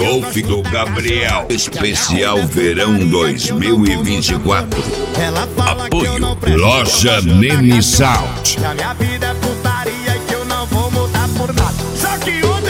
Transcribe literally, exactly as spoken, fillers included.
Golf do Gabriel, especial verão dois mil e vinte e quatro. Apoio Loja Nene Salt. Que a minha vida é putaria e que eu não vou mudar por nada. Só que hoje